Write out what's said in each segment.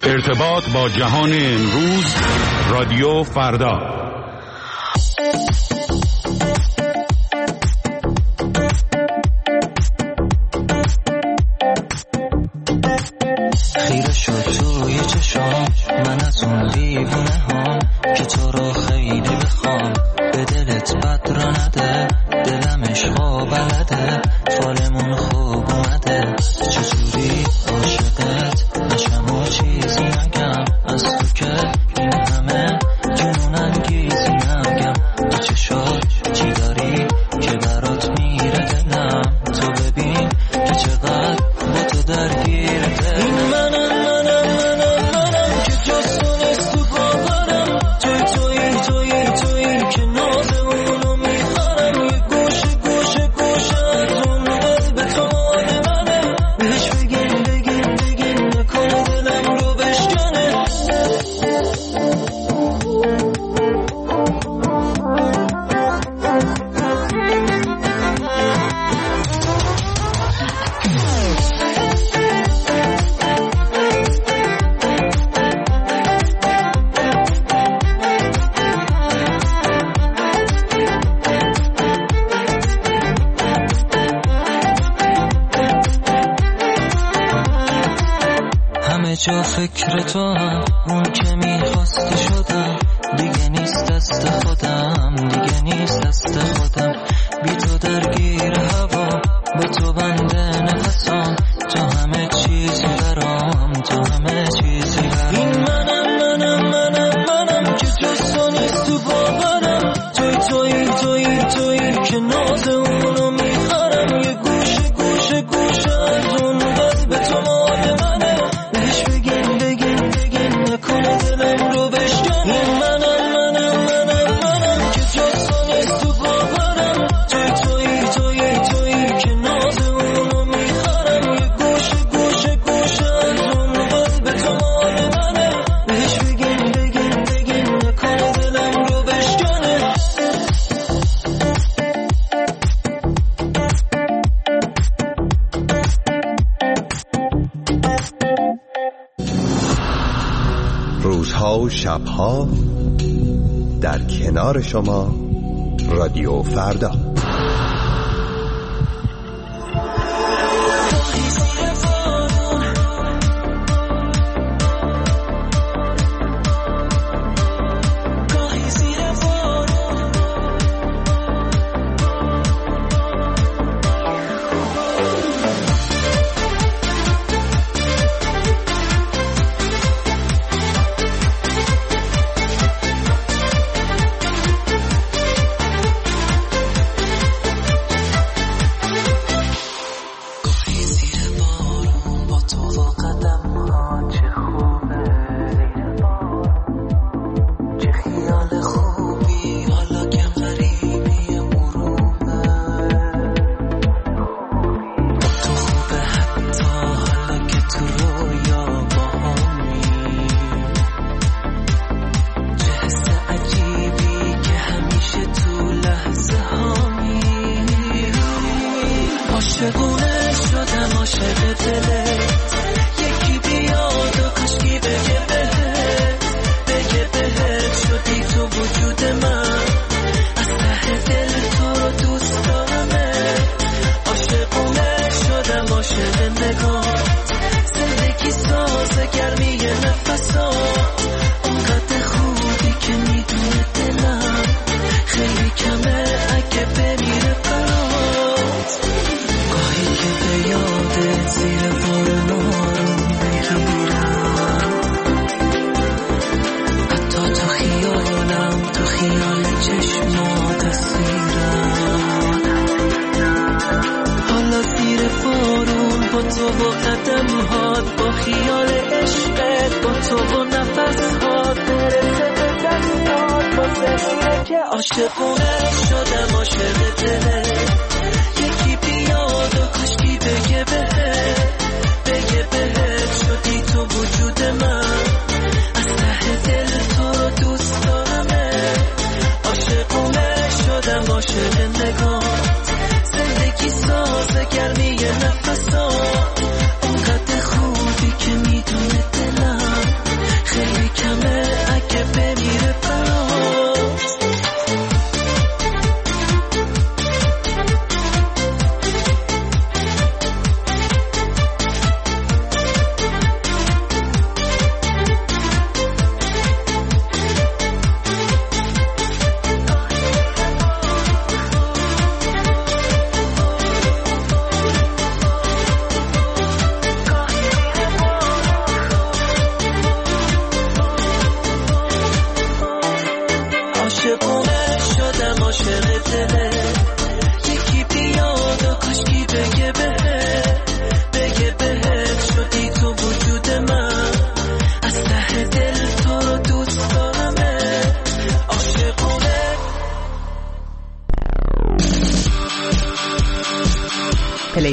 ارتباط با جهان امروز، رادیو فردا. خیره شد توی چشام من از اون دیوونه هم که تو رو خیلی بخوام، به دلت بد را نده، دلم عشقا بلده، فالمون خوب اومده، چجوری عاشقت نشم و چیزی نگم، از تو که این همه جنون انگیزی نگم، تو چشات چی داری که برات میره دلم، تو ببین که چقدر با تو درگیره دلم. این منم که جز تو نیست تو باورم، توی که نازمونو میخرم، یه گوشه از اون قلب تو مال منه، بهش بگین نکنه دلم رو بشکنه. همه جا فکر تو هم، اون که میخواسته شدم، دیگه نیست دست خودم، بی تو درگیر هوا، به تو بنده نفسام، تو همه چیزی برام، این منم که جز تو نیست تو باورم، توی که ناز اونو میخرم، یه گوشه از اون قلب تو مال منه، بهش بگین نکنه دلم رو بشکنه. این منم که جز تو نیست تو باورم، توی که ناز اونو میخرم، یه گوشه از اون قلب تو مال منه، بهش بگین نکنه دلم رو بشکنه. روزها و شبها در کنار شما، رادیو فردا. عاشقونه شدم، عاشق دلت، یکی بیاد و کاشکی بگه بهت شدی تو وجود من، از ته دل تو رو دوست دارمه، عاشقونه شدم، عاشق نگات، زندگی ساز گرمی نفسات، اونقدر خوبی که میدونه دلم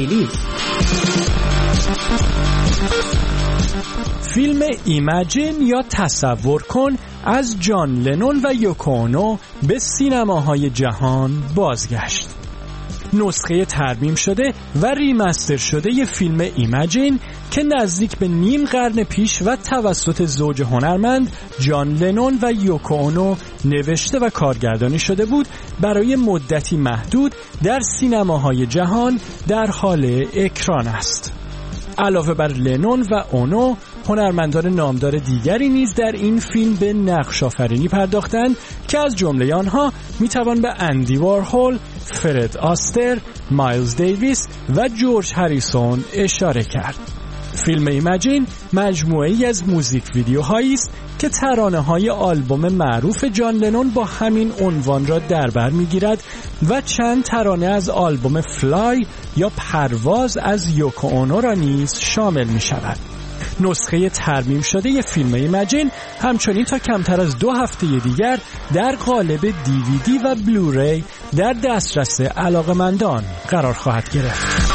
دیلی. فیلم ایمجین یا تصور کن از جان لنون و یوکو اونو به سینماهای جهان بازگشت. نسخه ترمیم شده و ریمستر شده ی فیلم ایمجین که نزدیک به نیم قرن پیش و توسط زوج هنرمند جان لنون و یوکو اونو نوشته و کارگردانی شده بود، برای مدتی محدود در سینماهای جهان در حال اکران است. علاوه بر لنون و اونو، هنرمندان نامدار دیگری نیز در این فیلم به نقش آفرینی پرداختند که از جمله آنها میتوان به اندی وارهول، فرد آستر، مایلز دیویس و جورج هریسون اشاره کرد. فیلم ایمجین مجموعه‌ای از موزیک ویدیوهایی است که ترانه‌های آلبوم معروف جان لنون با همین عنوان را در بر می‌گیرد و چند ترانه از آلبوم فلای یا پرواز از یوکو اونو را نیز شامل می‌شود. نسخه ترمیم شده ی فیلم ایمجین همچنین تا کمتر از 2 هفته دیگر در قالب دیویدی و بلوری در دسترس علاقه‌مندان قرار خواهد گرفت.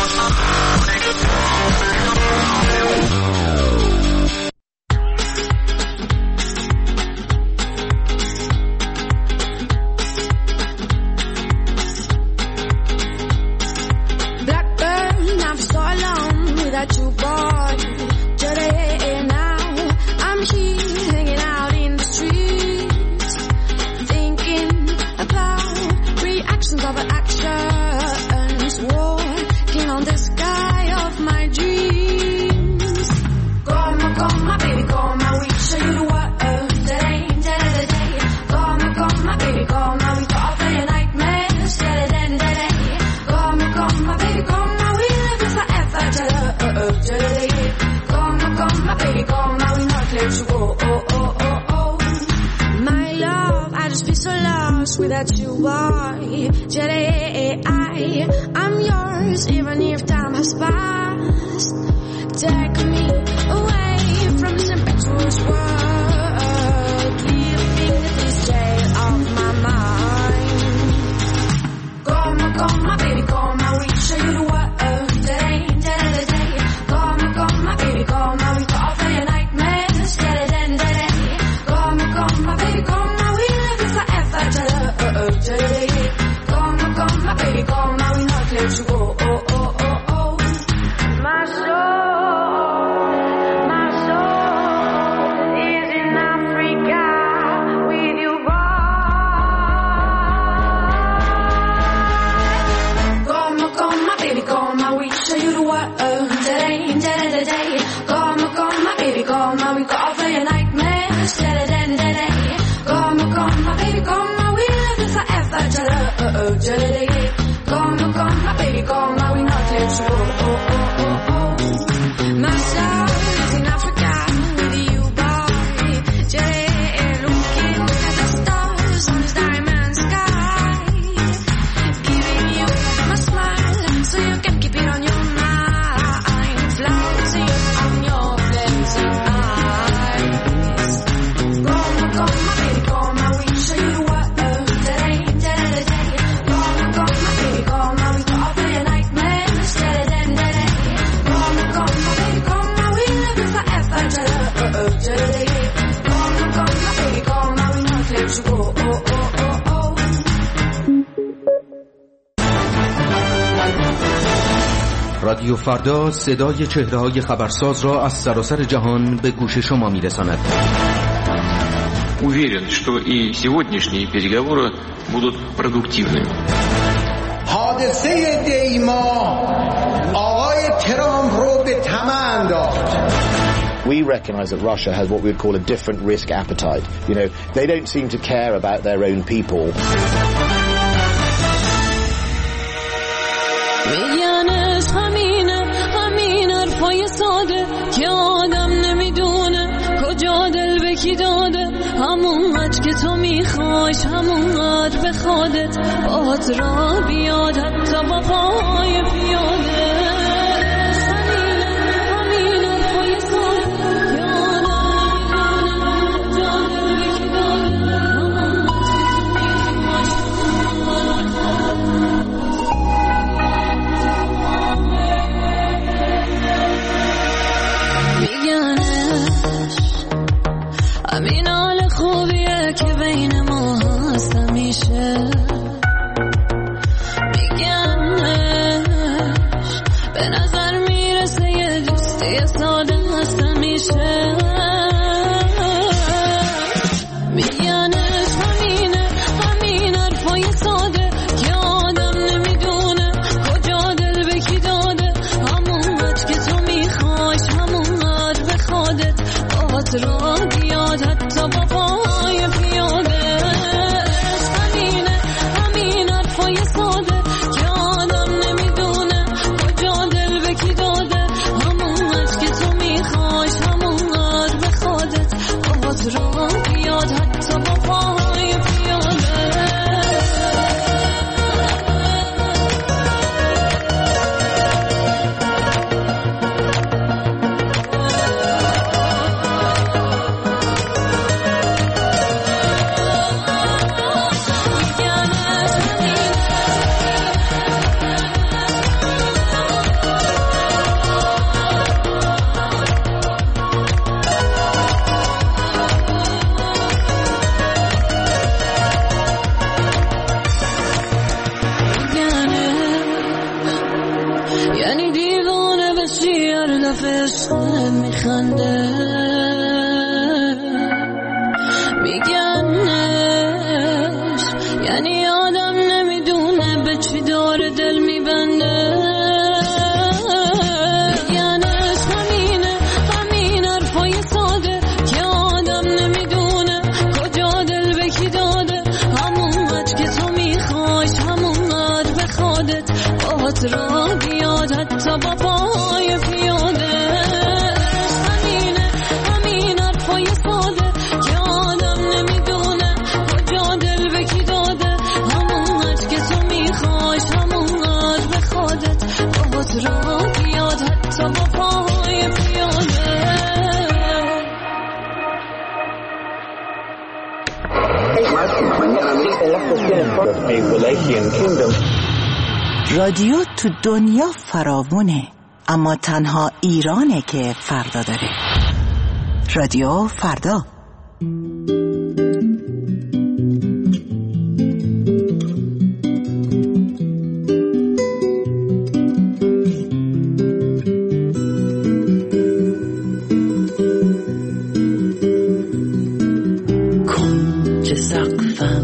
Without you, I'm yours, even if time has passed. Take me away from this impetuous world, leaving this jail of my mind. Come, my baby, come, I will show you the world. Today, come, my baby, come, I will go off for your nightmares. Today, come, my baby, come, I will live it forever. Today, come, my baby, come, I will not let you go. My soul is in Africa with you, boy. Come, my baby, come, I will show you the world. Today, come, my baby, come, I will go off for your nightmares. Today, come, my baby, come, I will live it forever. Today, come, my baby, come, I will not let you go. My soul is in Africa with you, boy. Today, looking at the stars on this diamond sky, giving you my smile so you can keep it on your mind, floating on your blazing eyes. Come, my baby, come, I will show you the world. Today, come, my baby, come, I will go off for your nightmares. Today, come, my baby, come, I will live it forever. Today, come, my baby, come, I will not let you go. رادیو فردا صدای چهره‌های خبرساز را از سراسر جهان به گوش شما می‌رساند. Уверен, что и сегодняшние переговоры будут продуктивными. حادثه دیما آقای ترامپ رو به طمع انداخت. We recognize that Russia has what we would call a different risk appetite. You know, they don't seem to care about their own people. همونقدر که تو میخوایش همونقدر به خودت باد را بیاد حتی با پای پیاده همینه پای ساده میشه میگنش همین حرفای ساده که آدم نمیدونه کجا دل به کی داده همونقدر که تو میخوایش همونقدر به خودت باهات را بیاد حتی با پای پیاده همین حرفای ساده که آدم نمیدونه کجا دل به کی داده همونقدر که تو میخوایش همونقدر به خودت باهات را بیاد حتی با پای پیاده یعنی دیوانه بشی هر دفعه عشقت میخنده میگنش یعنی آدم نمیدونه به چی داره دل میبنده میگنش همین حرفای ساده که آدم نمیدونه کجا دل به کی داده همونقدر که تو میخوایش همونقدر به خودت باهات را بیاد حتی با پای پیاده همین حرفای ساده که آدم نمیدونه کجا دل به کی داده همونقدر که تو میخوایش همونقدر به خودت باهات را بیاد حتی با پای پیاده رادیو تو دنیا فراوونه اما تنها ایرانه که فردا داره. رادیو فردا. کنج سقفم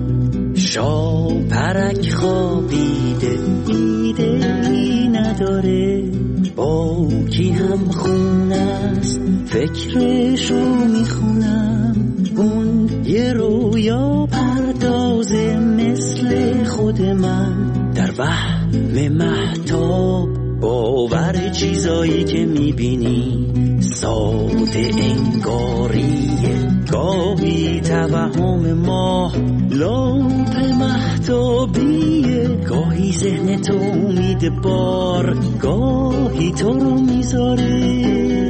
شاپرک خوابیده ایده‌ای نداره با کی هم خونه است فکرشو میخونم اون یه رویا پردازه مثل خود من در وهم مهتاب باور چیزایی که میبینی ساده انگاریه گاهی توهم ماه لامپ مهتابیه گاهی ذهن تو امید بار گاهی تو رو میذاره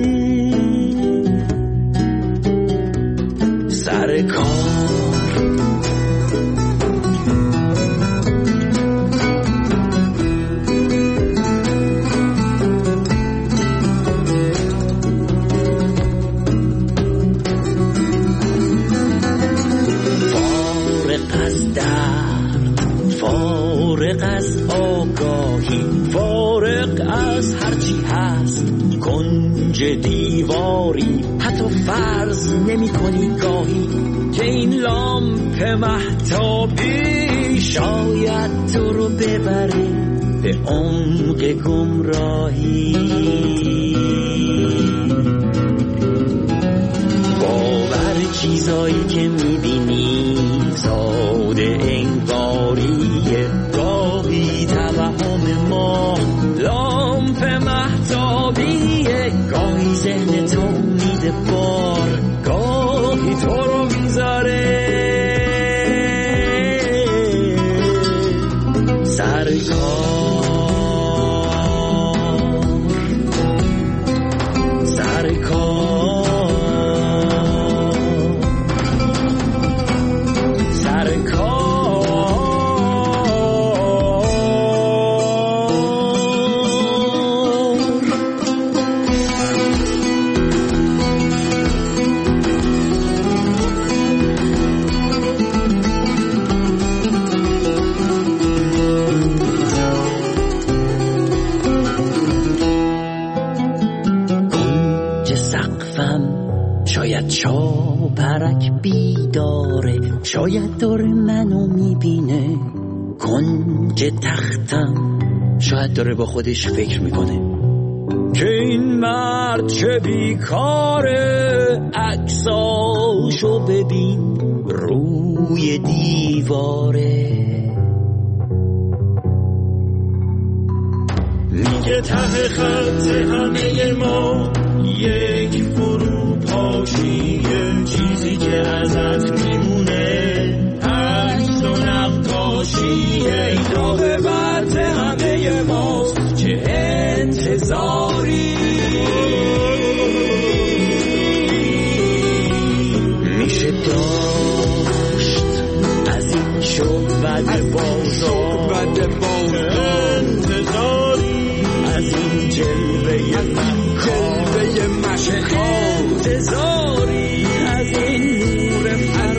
سر کار فارغ از آگاهی فارغ از هرچی هست کنج دیواری حتی فرض نمی کنی گاهی که این لامپ مهتابی شاید تو رو ببره به عمق گمراهی باور چیزایی که میبینی ساده انگاریه گاهی توهم ما لامپ مهتابیه گاهی ذهن تو میده بار گاهی تو رو میذاره سر کار سقفم، شاید شاپرک بیداره، شاید داره منو میبینه کنج تختم، شاید داره با خودش فکر میکنه که این مرد چه بیکاره، عکساشو ببین روی دیواره. میگه ته خط همه ما یک فروپاشیه، چیزی که ازت میمونه عکس و نقاشیه. این عاقبت همه ماست، چه انتظاری میشه داشت از این شعبد بازار، انتظاری از این جلوه انتظاری از این نور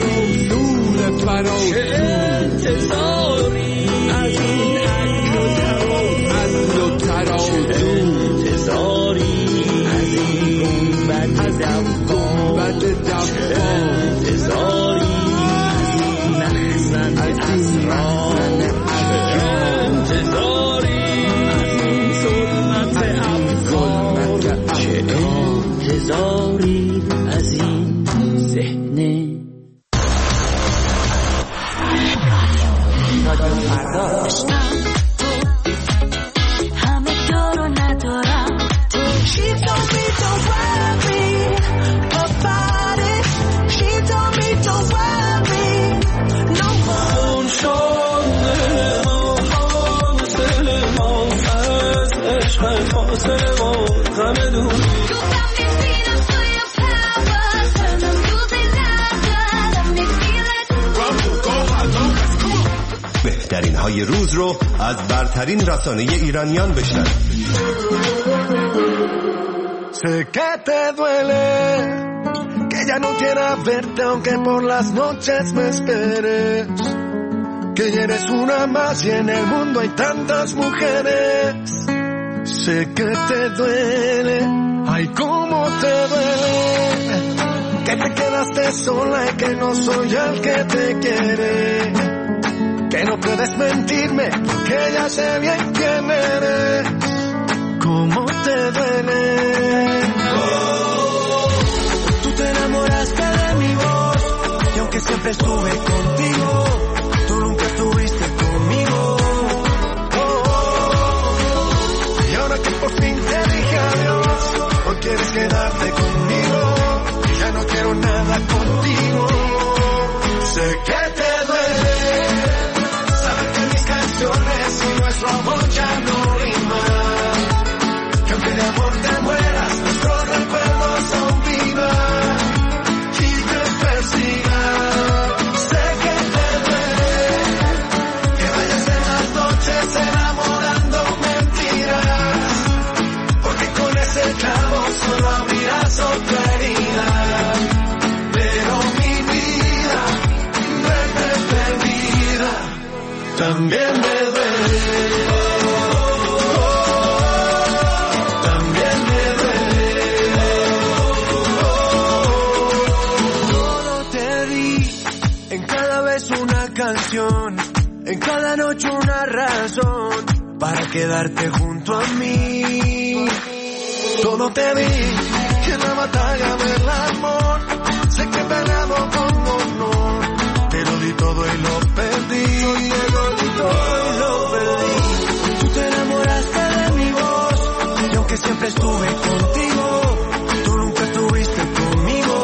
فراز، چه انتظاری از این عقل و ترازو، انتظاری از این گنبد دفاع، چه انتظاری از این مخزن اسرار، چه انتظاری از این ظلمت افکار، چه انتظاری از این ذهن همه دارو ندارم تو. She told me don't worry about it. She told me don't worry no more. فاصله ما از عشق فاصله ما غم دور. بهترین های روز رو از برترین رسانه ایرانیان بشنوید. Sé que te duele que ya no quiera verte aunque por las noches me esperes, que ya eres una más y en el mundo hay tantas mujeres. Sé que te duele, ay cómo te duele, que te quedaste sola y que no soy el que te quiere, que no puedes mentirme porque ya sé bien quién eres. ¿Cómo te duele? Tú te enamoraste de mi voz y aunque siempre estuve contigo, tú nunca estuviste conmigo. Y ahora que por fin te dije adiós, no quieres quedarte conmigo, ya no quiero nada contigo. Sé que te duele saber que mis canciones y nuestro amor ya no riman, que aunque de amor te mueras, nuestros recuerdos aún vivan y te persigan. Sé que te duele que vayas en las noches enamorando mentiras, porque con ese clavo solo abrirás otra herida. Pero mi vida, verte perdida, también me duele. También me duele. Todo te di, en cada vez una canción, en cada noche una razón para quedarte junto a mí. Todo te di, y en la batalla del amor sé que he peleado con honor, te lo di todo y lo perdí. Te lo di todo y lo perdí. Tú te enamoraste de mi voz y aunque siempre estuve contigo, tú nunca estuviste conmigo.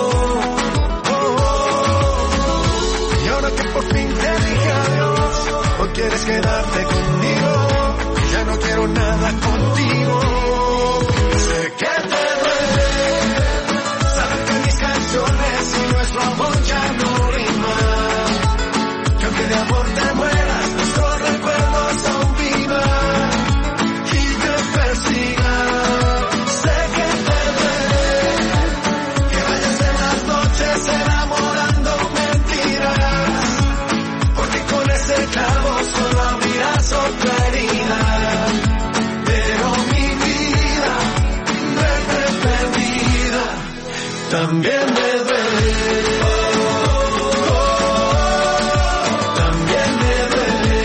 Y ahora que por fin te dije adiós, hoy quieres quedarte conmigo, ya no quiero nada contigo. Sé que te duele saber que mis canciones y nuestro amor ya no riman, que aunque de amor te mueras, nuestros recuerdos aún vivan y te persigan. Sé que te duele que vayas en las noches enamorando mentiras, porque con ese clavo solo abrirás otra herida. Pero mi vida, verte perdida, también me duele. También me duele.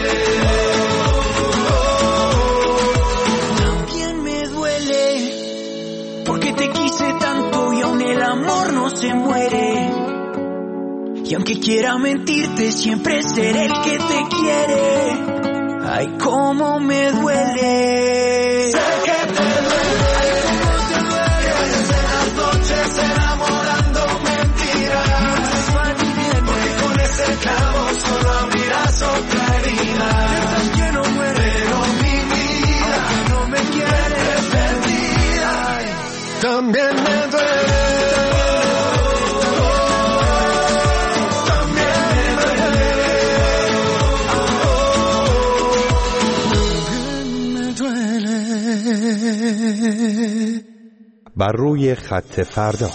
También me duele, porque te quise tanto y aún el amor no se muere. Y aunque quiera mentirte, siempre seré el que te quiere. Ay, cómo me duele. Sé que te duele. Ay, cómo te duele. Que vayas en las noches enamorando mentiras. Porque con ese clavo solo abrirás otra herida. Piensas que no muere, pero mi vida, aunque no me quieres, perdida. También me duele. بر روی خط فردا.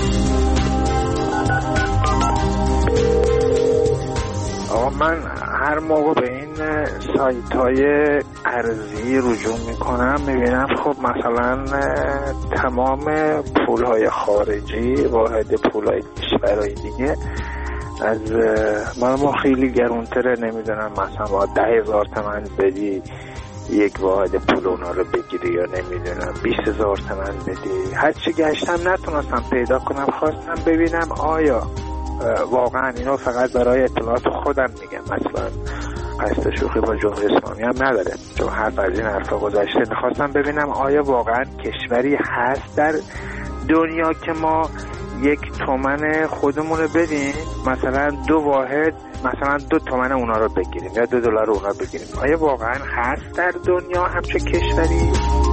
آقا من هر موقع به این سایت های ارزی رجوع میکنم میبینم خب مثلا تمام پول های خارجی واحد پول های کشورهای دیگه از ما خیلی گرونتره. نمیدونم مثلا با 10,000 تومان بدی یک واحد پول اونا رو بگیری یا نمیدونم 20,000 تومان بدی. هرچی گشتم نتونستم پیدا کنم. خواستم ببینم آیا واقعا اینو فقط برای اطلاعات خودم میگم، مثلا قصد شوخی با جمهوری اسلامی هم نداره، چون حرف از این حرفا گذشته. میخواستم ببینم آیا واقعا کشوری هست در دنیا که ما 1 تومن خودمون رو بدیم مثلا 2 واحد مثلا 2 تومن اونا رو بگیریم یا $2 اونا بگیریم. آیا واقعا هست در دنیا همچه کشوری؟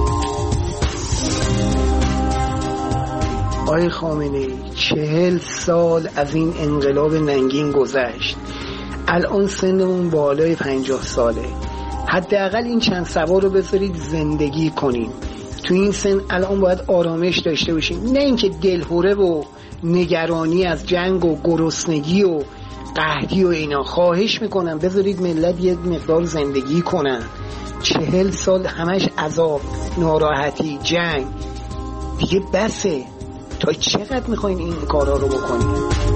آقای خامنه‌ای 40 سال از این انقلاب ننگین گذشت. الان سنمون بالای 50 ساله. حداقل این چند سوار رو بذارید زندگی کنیم. تو این سن الان باید آرامش داشته باشیم، نه اینکه دلهوره و نگرانی از جنگ و گرسنگی و قحطی و اینا. خواهش میکنم بذارید ملت یک مقدار زندگی کنن. 40 سال همش عذاب، ناراحتی، جنگ، دیگه بسه. تا چقدر میخواین این کارا رو بکنید؟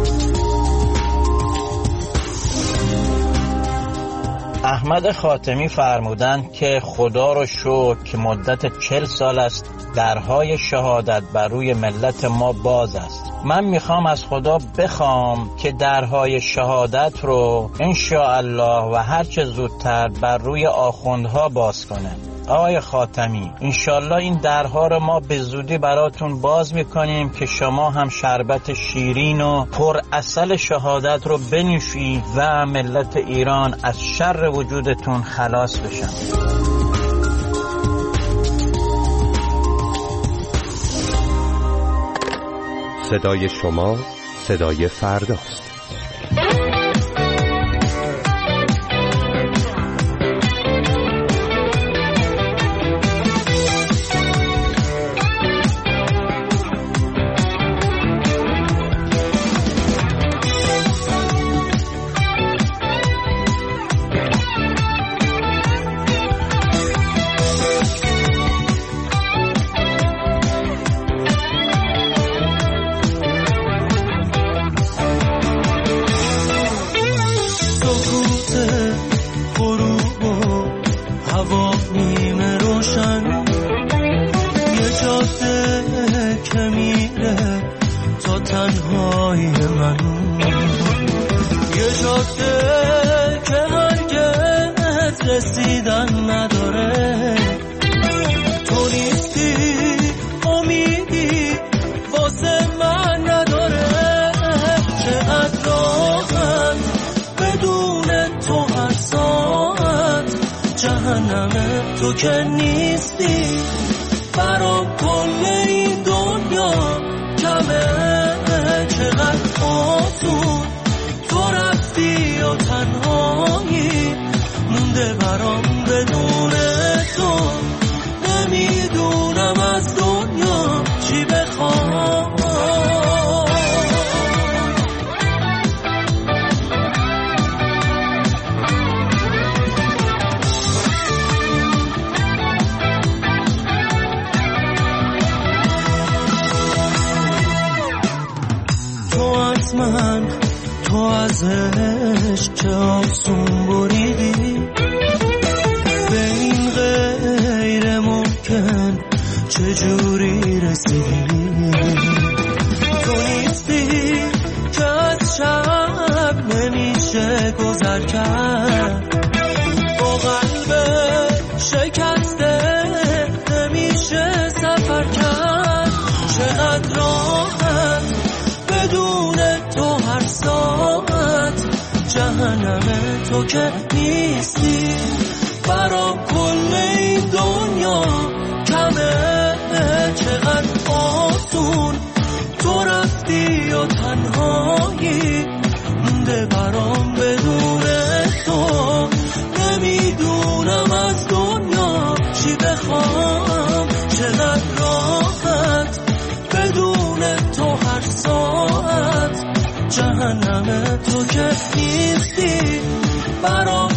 احمد خاتمی فرمودن که خدا رو شکر که مدت 40 سال است درهای شهادت بر روی ملت ما باز است. من میخوام از خدا بخوام که درهای شهادت رو انشاءالله و هرچه زودتر بر روی آخوندها باز کنه. آقای خاتمی انشالله این درها رو ما به زودی براتون باز میکنیم که شما هم شربت شیرین و پر عسل شهادت رو بنوشید و ملت ایران از شر وجودتون خلاص بشن. صدای شما صدای فرداست. تو که نیستی برام کل این دنیا کمه. چقدر آسون تو رفتی و تنهایی مونده برام بدون تو. نمیدونم از دنیا چی بخوام. از من، تو از عشق چه آسون بریدی. به این غیر ممکن چجوری رسیدی. تو نیستی که از شب نمیشه گذر کرد، با قلب شکسته نمیشه سفر کرد. چقدر راحت بدون تو هر ساعت، جهنم تو که نیستی برا کل این دنیا کمه. چقدر آسون تو رفتی و تنهایی مونده برام بدون تو. نمیدونم از دنیا چی بخوام، چقدر راحت بدون تو هر ساعت، جهنم تو که نیستی برام